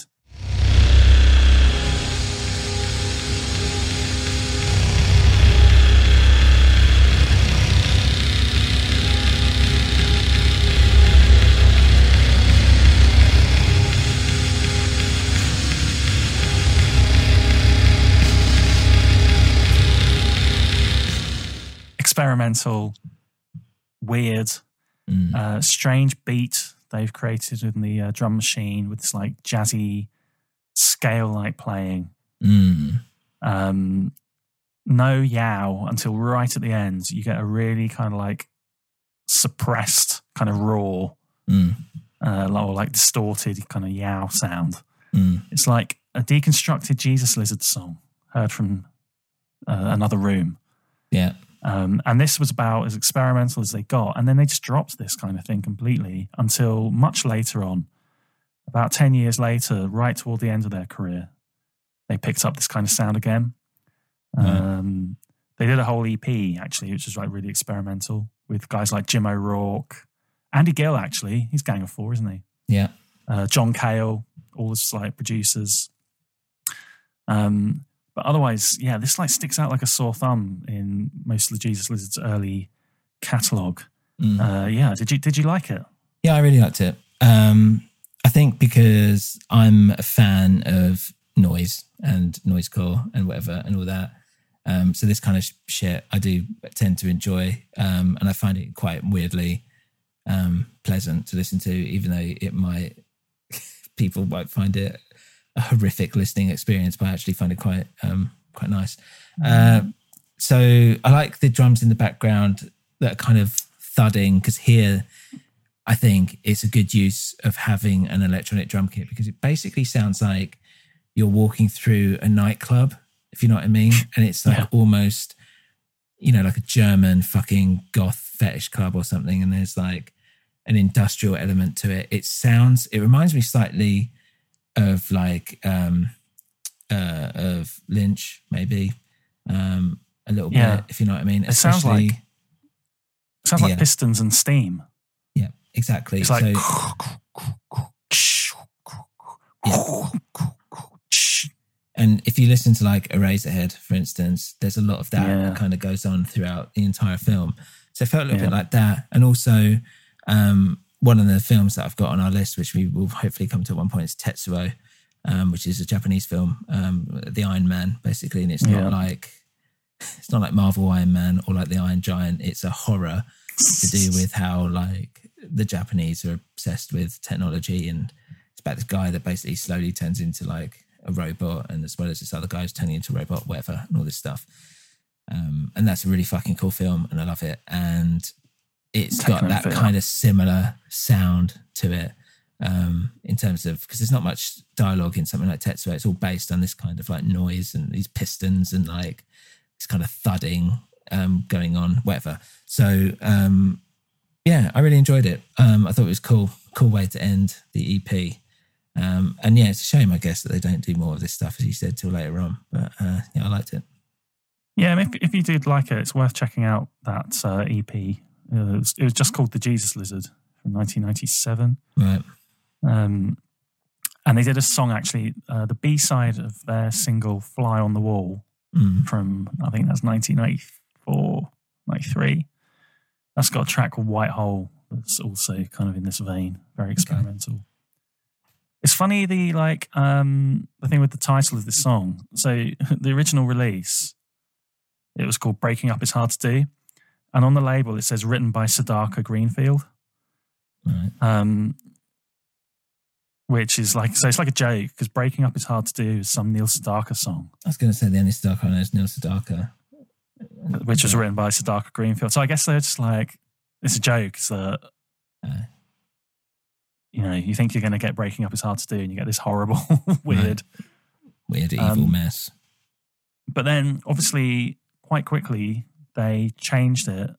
Experimental, weird, mm. uh, strange beat they've created in the uh, drum machine with this like jazzy scale like playing. Mm. Um, no yow until right at the end. You get a really kind of like suppressed, kind of raw, mm. uh, or like distorted kind of yow sound. Mm. It's like a deconstructed Jesus Lizard song heard from uh, another room. Yeah. Um, and this was about as experimental as they got. And then they just dropped this kind of thing completely until much later on, about ten years later, right toward the end of their career, they picked up this kind of sound again. Mm. Um, they did a whole E P, actually, which was like really experimental with guys like Jim O'Rourke, Andy Gill, actually. He's Gang of Four, isn't he? Yeah. Uh, John Cale, all the like producers. Um, But otherwise, yeah, this like sticks out like a sore thumb in most of the Jesus Lizard's early catalogue. Mm. Uh, yeah, did you did you like it? Yeah, I really liked it. Um, I think because I'm a fan of noise and noisecore and whatever and all that. Um, so this kind of shit I do tend to enjoy, um, and I find it quite weirdly um, pleasant to listen to, even though it might people might find it a horrific listening experience, but I actually find it quite um, quite nice. Uh, so I like the drums in the background that are kind of thudding, because here I think it's a good use of having an electronic drum kit, because it basically sounds like you're walking through a nightclub, if you know what I mean. And it's like yeah. almost, you know, like a German fucking goth fetish club or something. And there's like an industrial element to it. It sounds, it reminds me slightly of like um uh of Lynch, maybe um a little yeah. bit, if you know what I mean. It sounds like it sounds like yeah. pistons and steam. Yeah, exactly. It's like so, yeah. And if you listen to like Eraserhead, for instance, there's a lot of that yeah. that kind of goes on throughout the entire film. So it felt a little yeah. bit like that. And also um one of the films that I've got on our list, which we will hopefully come to at one point, is Tetsuo, um, which is a Japanese film, um, the Iron Man, basically. And it's not yeah. like it's not like Marvel Iron Man or like the Iron Giant. It's a horror to do with how like the Japanese are obsessed with technology, and it's about this guy that basically slowly turns into like a robot, and as well as this other guy who's turning into a robot, whatever, and all this stuff. Um, and that's a really fucking cool film, and I love it. And it's got that kind of similar sound to it um, in terms of, because there's not much dialogue in something like Tetsuo. It's all based on this kind of like noise and these pistons and like this kind of thudding um, going on, whatever. So um, yeah, I really enjoyed it. Um, I thought it was cool, cool way to end the E P. Um, and yeah, it's a shame, I guess, that they don't do more of this stuff, as you said, till later on. But uh, yeah, I liked it. Yeah, and if, if you did like it, it's worth checking out that uh, E P. Uh, it, was, it was just called The Jesus Lizard from nineteen ninety-seven. Right. Um, and they did a song, actually, uh, the B-side of their single Fly on the Wall mm. from, I think that's nineteen ninety-four, ninety-three. That's got a track called White Hole that's also kind of in this vein, very experimental. Okay. It's funny, the like um, the thing with the title of this song. So the original release, it was called Breaking Up Is Hard to Do. And on the label, it says written by Siddhartha Greenfield. Right. Um, which is like, so it's like a joke, because Breaking Up Is Hard to Do is some Neil Sedaka song. I was going to say the only Sedaka I know is Neil Sedaka. Which was written by Siddhartha Greenfield. So I guess they're just like, it's a joke. It's that, uh, you know, you think you're going to get Breaking Up Is Hard to Do, and you get this horrible, weird. Right. Weird, evil um, mess. But then, obviously, quite quickly, they changed it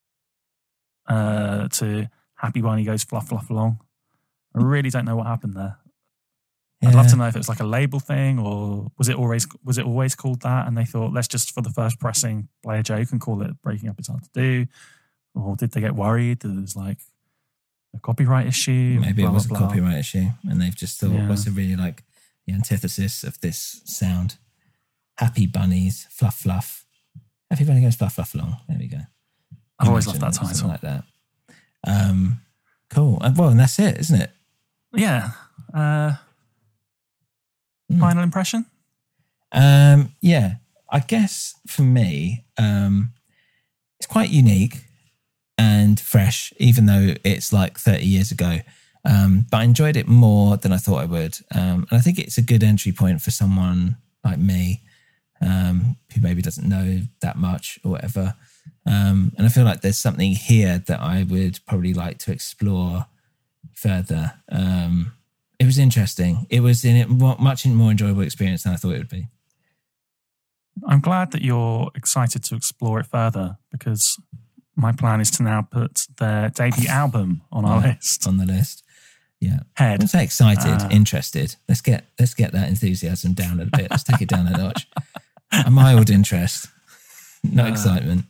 uh, to Happy Bunny Goes Fluff Fluff Along. I really don't know what happened there. Yeah. I'd love to know if it was like a label thing, or was it always was it always called that? And they thought, let's just, for the first pressing, play a joke and call it Breaking Up Is Hard to Do. Or did they get worried that it was like a copyright issue. Maybe blah, it was blah, a blah. copyright issue, and they've just thought, Yeah. what's a really like the antithesis of this sound? Happy bunnies, fluff, fluff. Happy bunny goes fluff, fluff along. There we go. I've always Imagine loved that something title. like that. Um, cool. And, well, and that's it, isn't it? Yeah. Uh, Mm. Final impression? Um, yeah, I guess for me, um, it's quite unique and fresh, even though it's like thirty years ago. Um, but I enjoyed it more than I thought I would. Um, and I think it's a good entry point for someone like me, um, who maybe doesn't know that much or whatever. Um, and I feel like there's something here that I would probably like to explore further. Um, it was interesting. It was in it much more enjoyable experience than I thought it would be. I'm glad that you're excited to explore it further, because my plan is to now put their debut album on our Yeah, list. On the list. Yeah. Head. I'm so excited, Uh, interested. Let's get let's get that enthusiasm down a bit. Let's take it down a notch. A mild interest, no Uh. excitement.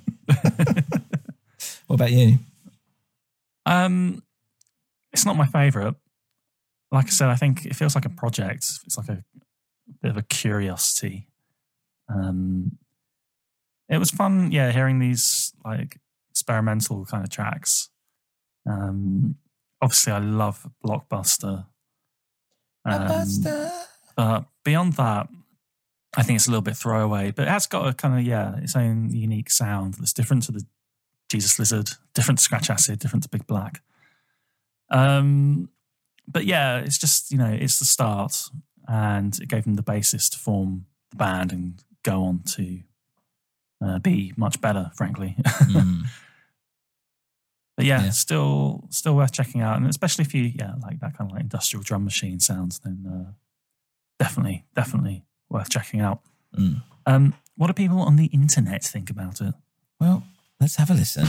What about you? Um, it's not my favourite. Like I said, I think it feels like a project. It's like a bit of a curiosity. Um, it was fun, yeah, hearing these like experimental kind of tracks. Um, obviously, I love Blockbuster. Um, Blockbuster. But beyond that, I think it's a little bit throwaway. But it has got a kind of, yeah, its own unique sound that's different to the Jesus Lizard, different to Scratch Acid, different to Big Black. Um, but yeah, it's just, you know, it's the start, and it gave them the basis to form the band and go on to uh, be much better, frankly. Mm. But yeah, Yeah. still still worth checking out. And especially if you, yeah, like that kind of like industrial drum machine sounds, then uh, definitely, definitely worth checking out. Mm. Um, what do people on the internet think about it? Well, let's have a listen.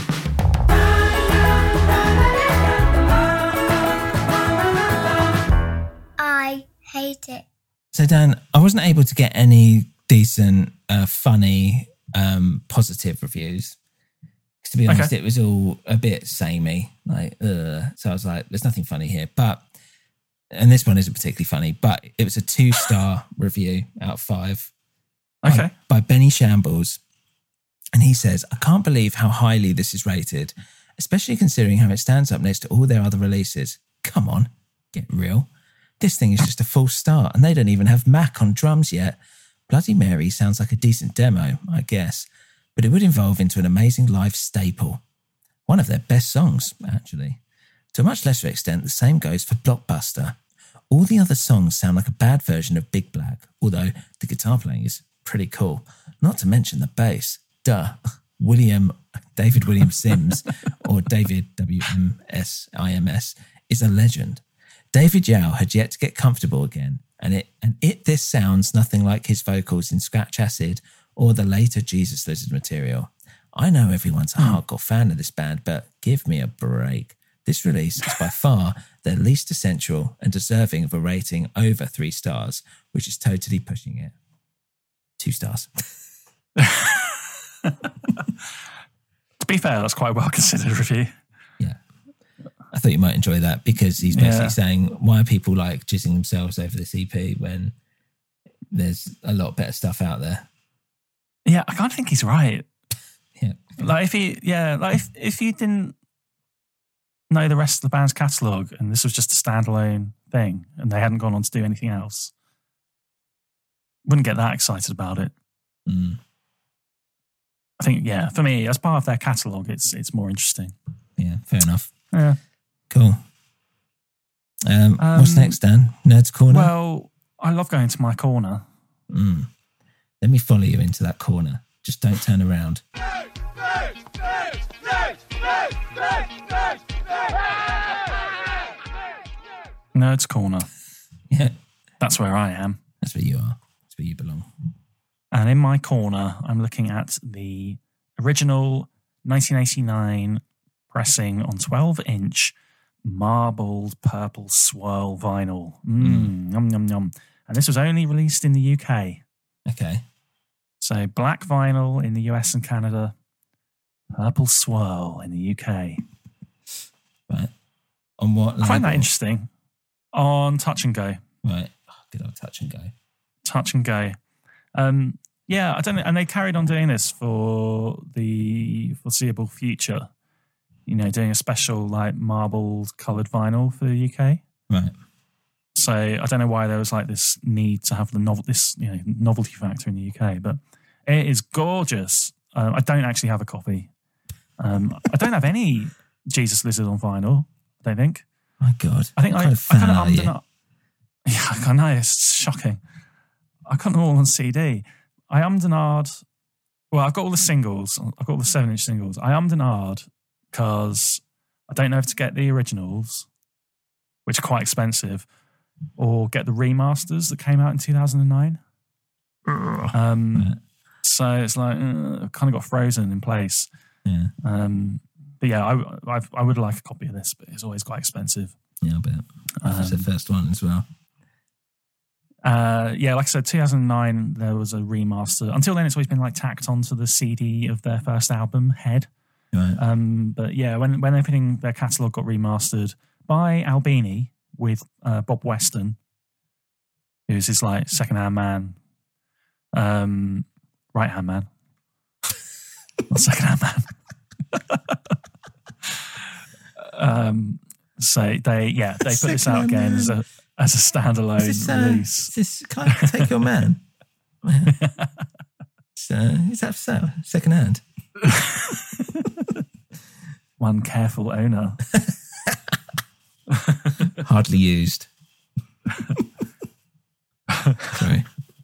I hate it. So, Dan, I wasn't able to get any decent, uh, funny, um, positive reviews. 'Cause to be honest, Okay. it was all a bit samey. Like, ugh. So I was like, there's nothing funny here. But, and this one isn't particularly funny, but it was a two star review out of five. Okay. By, by Benny Shambles. And he says, I can't believe how highly this is rated, especially considering how it stands up next to all their other releases. Come on, get real. This thing is just a false start, and they don't even have Mac on drums yet. Bloody Mary sounds like a decent demo, I guess, but it would evolve into an amazing live staple. One of their best songs, actually. To a much lesser extent, the same goes for Blockbuster. All the other songs sound like a bad version of Big Black, although the guitar playing is pretty cool. Not to mention the bass. Duh. William, David William Sims, or David W M S I M S, is a legend. David Yao had yet to get comfortable again, and it and it this sounds nothing like his vocals in Scratch Acid or the later Jesus Lizard material. I know everyone's a hardcore fan of this band, but give me a break. This release is by far their least essential and deserving of a rating over three stars, which is totally pushing it. Two stars. To be fair, that's quite a well considered review. Yeah. I thought you might enjoy that, because he's basically Yeah. saying, why are people like jizzing themselves over this E P when there's a lot better stuff out there? Yeah, I kind of think he's right. Yeah. Like if he, yeah, like if, if you didn't know the rest of the band's catalogue and this was just a standalone thing and they hadn't gone on to do anything else, wouldn't get that excited about it. Mm. I think, yeah, for me, as part of their catalogue, it's it's more interesting. Yeah, fair enough. Yeah. Cool. Um, what's Um, next, Dan? Nerds Corner? Well, I love going to my corner. Mm. Let me follow you into that corner. Just don't turn around. Nerds Corner. Yeah. That's where I am. That's where you are. That's where you belong. And in my corner, I'm looking at the original nineteen eighty-nine pressing on twelve inch marbled purple swirl vinyl. Mmm, yum, yum, yum. And this was only released in the U K. Okay. So black vinyl in the U S and Canada, purple swirl in the U K. Right. On what? I find that label? interesting. On Touch and Go. Right. Oh, good old Touch and Go. Touch and Go. Um, yeah, I don't know. And they carried on doing this for the foreseeable future. You know, doing a special like marbled coloured vinyl for the U K. Right. So I don't know why there was like this need to have the novel, this you know novelty factor in the U K, but it is gorgeous. Um, I don't actually have a copy. Um, I don't have any Jesus Lizard on vinyl. I don't think. My God. I think what I, kind of I kind of fan are ummed you? and ah- Yeah, I know it's shocking. I got them all on C D. I ummed and ahed. Well, I've got all the singles. I've got all the seven-inch singles. I ummed and ahed because I don't know if to get the originals, which are quite expensive, or get the remasters that came out in two thousand nine. Um, Right. So it's like, uh, kind of got frozen in place. Yeah. Um, but yeah, I, I I would like a copy of this, but it's always quite expensive. Yeah, I bet. That was the Um, first one as well. Uh, yeah, like I said, two thousand nine, there was a remaster. Until then, it's always been like tacked onto the C D of their first album, Head. Right. Um, but yeah, when when everything, their catalogue got remastered by Albini with uh, Bob Weston, who's his like second-hand man, um, right-hand man, not second-hand man. um, so they, yeah, they put this out again as a as a standalone Is this, uh, release. is this, can I take your man? So, is that for sale? Second hand? One careful owner. Hardly used. Sorry.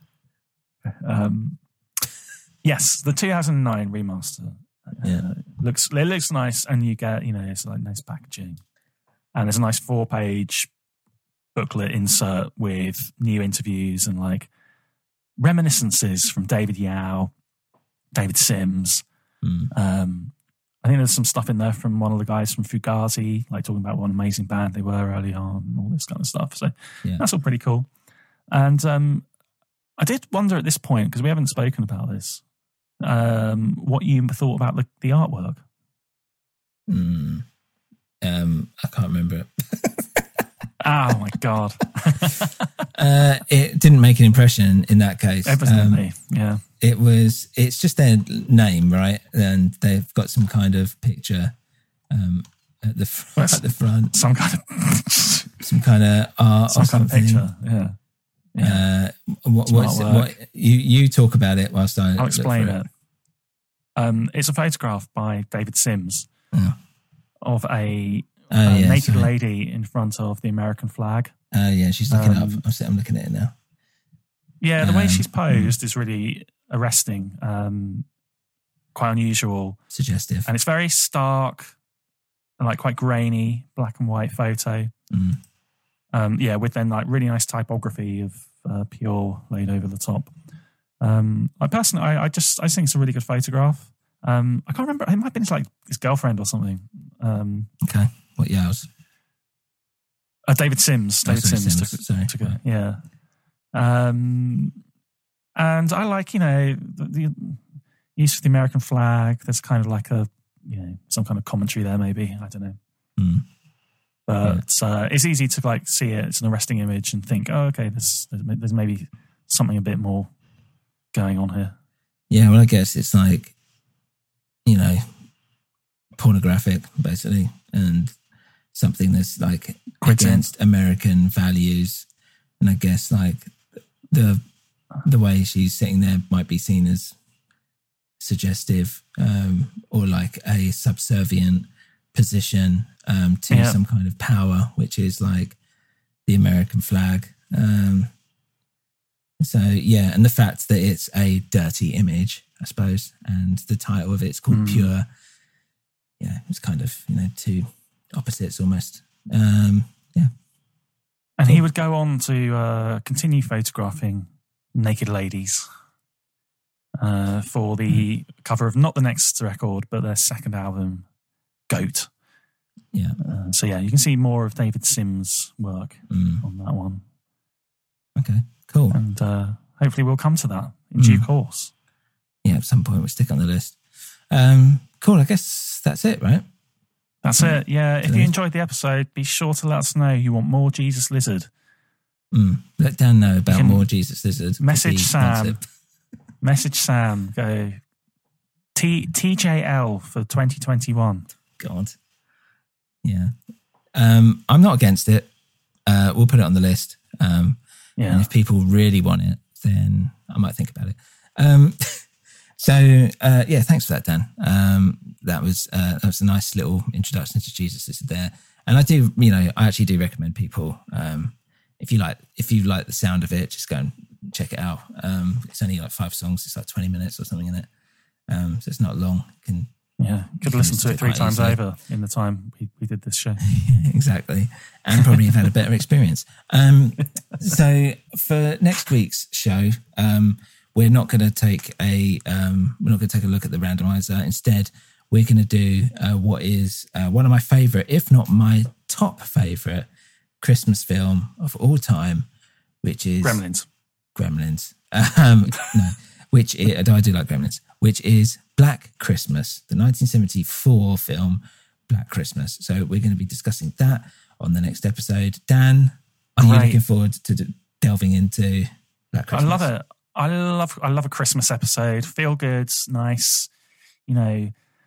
Um, yes, the two thousand nine remaster. Uh, Yeah. looks it looks nice, and you get you know it's like nice packaging, and there's a nice four page booklet insert with new interviews and like reminiscences from David Yao, David Sims. Mm. Um, I think there's some stuff in there from one of the guys from Fugazi, like talking about what an amazing band they were early on and all this kind of stuff. So Yeah. that's all pretty cool. And um, I did wonder at this point, because we haven't spoken about this, um, what you thought about the, the artwork. Mm. Um, I can't remember it. Oh my God. uh, it didn't make an impression in that case. Evidently, Um, yeah. It was, it's just their name, right? And they've got some kind of picture um, at the fr- at the front. Some kind of some kind of art some or kind of something. picture, yeah. yeah. Uh, what, Some what's it, artwork. what you you talk about it whilst I I'll look explain for it. Um, it's a photograph by David Sims Yeah. of a, Oh, a yeah, naked sorry. lady in front of the American flag. Oh yeah, she's looking Um, up. I'm, I'm looking at it now. Yeah, the way Um, she's posed is really arresting, um, quite unusual, Suggestive. and it's very stark and like quite grainy, black and white photo. Mm. Um, yeah, with then like really nice typography of uh, Pure laid over the top. Um, I personally, I, I just, I just think it's a really good photograph. Um, I can't remember. It might have been like his girlfriend or something. Um, Okay, what yours? uh, David Sims. Oh, David sorry, Sims, Sims, took, sorry. took it. Yeah. Um, and I like, you know, the, the use of the American flag. There's kind of like a, you know, some kind of commentary there, maybe. I don't know. Mm. But uh, it's easy to like see it. It's an arresting image and think, oh, okay, there's there's maybe something a bit more going on here. Yeah, well, I guess it's like, you know, pornographic, basically, and something that's like Quitting. against American values. And I guess like the the way she's sitting there might be seen as suggestive um, or like a subservient position um, to Yeah. some kind of power, which is like the American flag. Um, so yeah, and the fact that it's a dirty image, I suppose, and the title of it's called Mm. Pure. Yeah, it's kind of, you know, two opposites almost. Um, yeah. And he would go on to uh, continue photographing naked ladies uh, for the cover of not the next record, but their second album, Goat. Yeah. Uh, so yeah, you can see more of David Sims' work Mm. on that one. Okay, cool. And uh, hopefully we'll come to that in due Mm. course. Yeah, at some point we'll stick on the list. Um, cool, I guess that's it, right? That's it. Yeah. If you enjoyed the episode, be sure to let us know you want more Jesus Lizard. Mm. Let Dan know about more Jesus Lizard. Message Sam. Message Sam. Go T TJL for twenty twenty-one. God. Yeah. Um, I'm not against it. Uh, we'll put it on the list. Um, yeah. And if people really want it, then I might think about it. Um, so, uh, yeah, thanks for that, Dan. Um, that was uh, that was a nice little introduction to Jesus Lizard there. And I do, you know, I actually do recommend people, um, if you like, if you like the sound of it, just go and check it out. Um, it's only like five songs. It's like twenty minutes or something in it. Um, so it's not long. You can, yeah, you could listen to it three times over in the time we, we did this show. Yeah, exactly. And probably have had a better experience. Um, so for next week's show, um, we're not going to take a, um, we're not going to take a look at the randomizer. Instead, we're going to do uh, what is uh, one of my favorite, if not my top favorite Christmas film of all time, which is Gremlins. Gremlins. Um, no, which is, I do like Gremlins, which is Black Christmas, the nineteen seventy-four film Black Christmas. So we're going to be discussing that on the next episode. Dan, are you Great. looking forward to d- delving into Black Christmas? I love it. I love I love a Christmas episode. Feel good, nice, you know,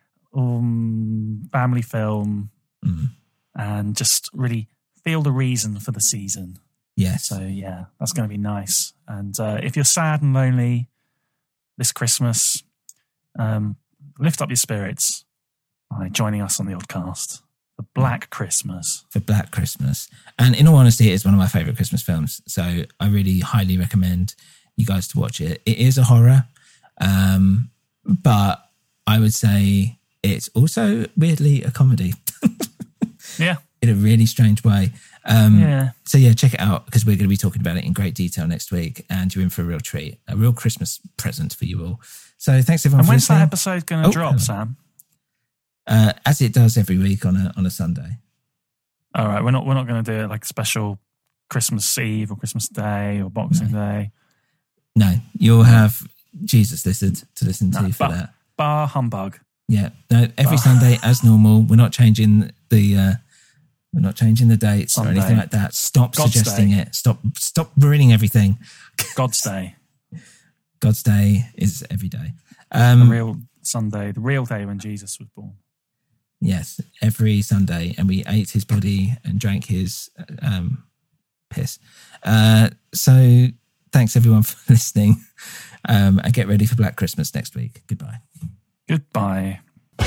um, family film, mm. and just really feel the reason for the season. Yes. So yeah, that's going to be nice. And uh, if you're sad and lonely this Christmas, um, lift up your spirits by joining us on the Oddcast for Black Christmas. For Black Christmas. And in all honesty, it is one of my favourite Christmas films. So I really highly recommend you guys to watch it. It is a horror, um, but I would say it's also weirdly a comedy. Yeah. In a really strange way. Um, yeah. So yeah, check it out because we're going to be talking about it in great detail next week, and you're in for a real treat, a real Christmas present for you all. So thanks everyone and for when's listening. that episode going to Oh, drop, hello. Sam? Uh, as it does every week on a on a Sunday. All right, we're not we're not going to do it like a special Christmas Eve or Christmas Day or Boxing No. Day. No, you'll have Jesus Lizard to listen to No, for bar, that. Bar humbug. Yeah, no, every Bar. Sunday as normal. We're not changing the uh, we're not changing the dates Sunday. or anything like that. Stop God's suggesting Day. it. Stop stop ruining everything. God's Day. God's Day is every day. The Um, real Sunday, the real day when Jesus was born. Yes, every Sunday, and we ate his body and drank his um, piss. Uh, so thanks everyone for listening, um, and get ready for Black Christmas next week. Goodbye. Goodbye.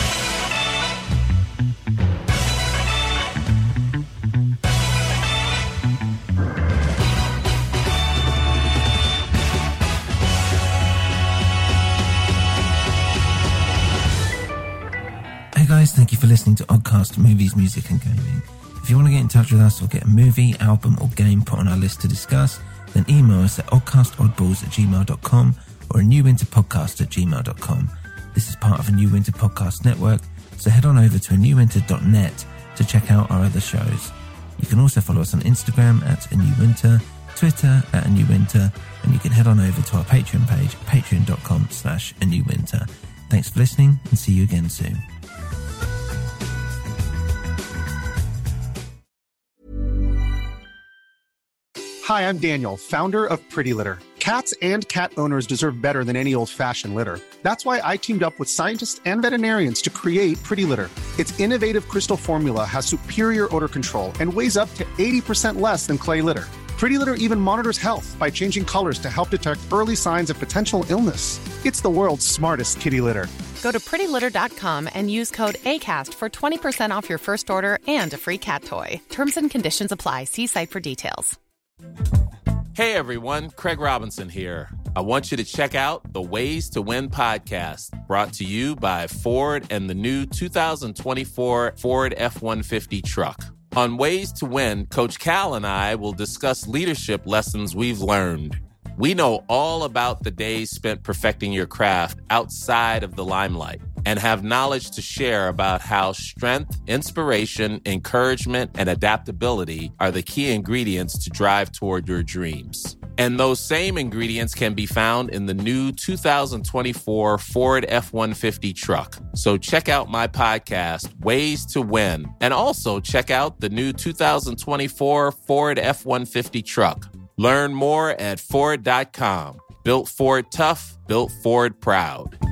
Hey guys, thank you for listening to Oddcast Movies, Music and Gaming. If you want to get in touch with us or get a movie, album or game put on our list to discuss, then email us at oddcastoddballs at gmail dot com or a new winter podcast at gmail dot com. This is part of a New Winter Podcast network, so head on over to a new winter dot net to check out our other shows. You can also follow us on Instagram at A New Winter, Twitter at A New Winter, and you can head on over to our Patreon page, patreon dot com slash A New Winter. Thanks for listening and see you again soon. Hi, I'm Daniel, founder of Pretty Litter. Cats and cat owners deserve better than any old-fashioned litter. That's why I teamed up with scientists and veterinarians to create Pretty Litter. Its innovative crystal formula has superior odor control and weighs up to eighty percent less than clay litter. Pretty Litter even monitors health by changing colors to help detect early signs of potential illness. It's the world's smartest kitty litter. Go to pretty litter dot com and use code ACAST for twenty percent off your first order and a free cat toy. Terms and conditions apply. See site for details. Hey everyone, Craig Robinson here. I want you to check out the Ways to Win podcast, brought to you by Ford and the new two thousand twenty-four Ford F one fifty truck. On Ways to Win, Coach Cal and I will discuss leadership lessons we've learned. We know all about the days spent perfecting your craft outside of the limelight and have knowledge to share about how strength, inspiration, encouragement, and adaptability are the key ingredients to drive toward your dreams. And those same ingredients can be found in the new two thousand twenty-four Ford F one fifty truck. So check out my podcast, Ways to Win, and also check out the new two thousand twenty-four Ford F one fifty truck. Learn more at Ford dot com. Built Ford tough, built Ford proud.